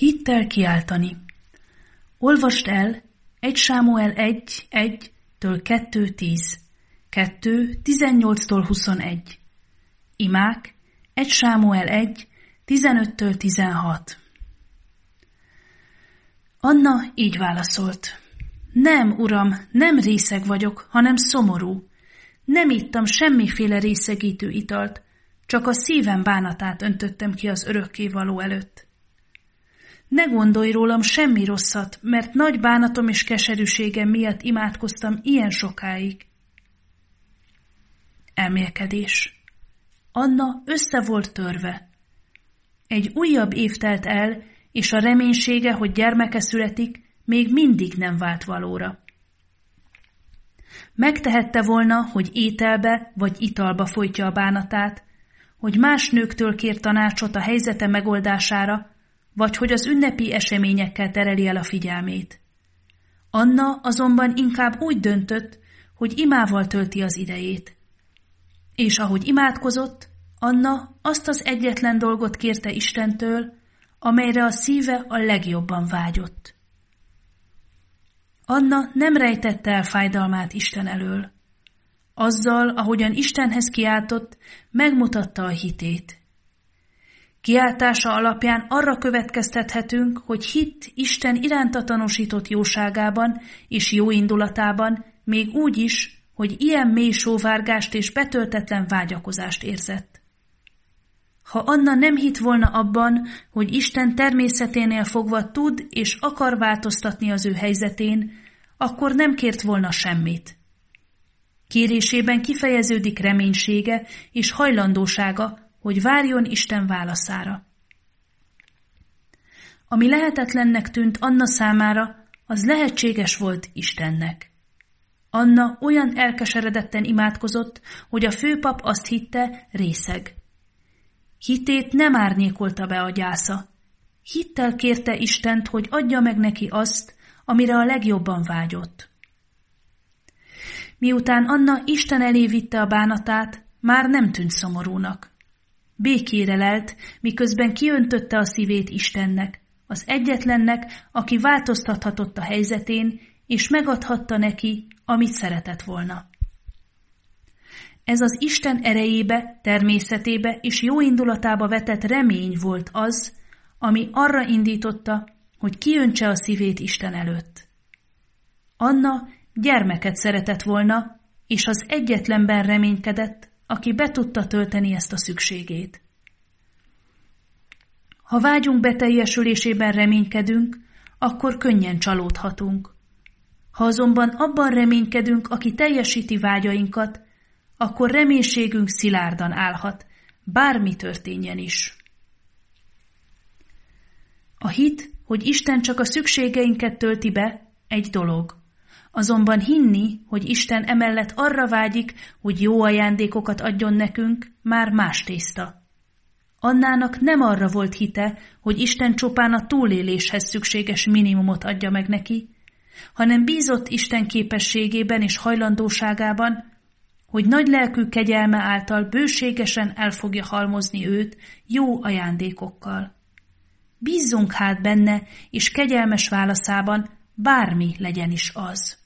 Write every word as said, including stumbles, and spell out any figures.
Hittel kiáltani. Olvasd el egy Sámuel egy egytől kettő tíz, kettő tizennyolctól huszonegy. Imák egy Sámuel egy tizenöttől tizenhat. Anna így válaszolt. Nem, uram, nem részeg vagyok, hanem szomorú. Nem ittam semmiféle részegítő italt, csak a szívem bánatát öntöttem ki az örökkévaló előtt. Ne gondolj rólam semmi rosszat, mert nagy bánatom és keserűségem miatt imádkoztam ilyen sokáig. Elmélkedés. Anna össze volt törve. Egy újabb év telt el, és a reménysége, hogy gyermeke születik, még mindig nem vált valóra. Megtehette volna, hogy ételbe vagy italba folytja a bánatát, hogy más nőktől kér tanácsot a helyzete megoldására, vagy hogy az ünnepi eseményekkel tereli el a figyelmét. Anna azonban inkább úgy döntött, hogy imával tölti az idejét. És ahogy imádkozott, Anna azt az egyetlen dolgot kérte Istentől, amelyre a szíve a legjobban vágyott. Anna nem rejtette el fájdalmát Isten elől. Azzal, ahogyan Istenhez kiáltott, megmutatta a hitét. Kiáltása alapján arra következtethetünk, hogy hitt Isten iránta tanúsított jóságában és jóindulatában, még úgy is, hogy ilyen mély sóvárgást és betöltetlen vágyakozást érzett. Ha Anna nem hitt volna abban, hogy Isten természeténél fogva tud és akar változtatni az ő helyzetén, akkor nem kért volna semmit. Kérésében kifejeződik reménysége és hajlandósága, hogy várjon Isten válaszára. Ami lehetetlennek tűnt Anna számára, az lehetséges volt Istennek. Anna olyan elkeseredetten imádkozott, hogy a főpap azt hitte, részeg. Hitét nem árnyékolta be a gyásza. Hittel kérte Istent, hogy adja meg neki azt, amire a legjobban vágyott. Miután Anna Isten elé vitte a bánatát, már nem tűnt szomorúnak. Békére lelt, miközben kiöntötte a szívét Istennek, az egyetlennek, aki változtathatott a helyzetén, és megadhatta neki, amit szeretett volna. Ez az Isten erejébe, természetébe és jóindulatába vetett remény volt az, ami arra indította, hogy kiöntse a szívét Isten előtt. Anna gyermeket szeretett volna, és az egyetlenben reménykedett, aki be tudta tölteni ezt a szükségét. Ha vágyunk beteljesülésében reménykedünk, akkor könnyen csalódhatunk. Ha azonban abban reménykedünk, aki teljesíti vágyainkat, akkor reménységünk szilárdan állhat, bármi történjen is. A hit, hogy Isten csak a szükségeinket tölti be, egy dolog. Azonban hinni, hogy Isten emellett arra vágyik, hogy jó ajándékokat adjon nekünk, már más tészta. Annának nem arra volt hite, hogy Isten csupán a túléléshez szükséges minimumot adja meg neki, hanem bízott Isten képességében és hajlandóságában, hogy nagy lelkű kegyelme által bőségesen el fogja halmozni őt jó ajándékokkal. Bízzunk hát benne, és kegyelmes válaszában, bármi legyen is az.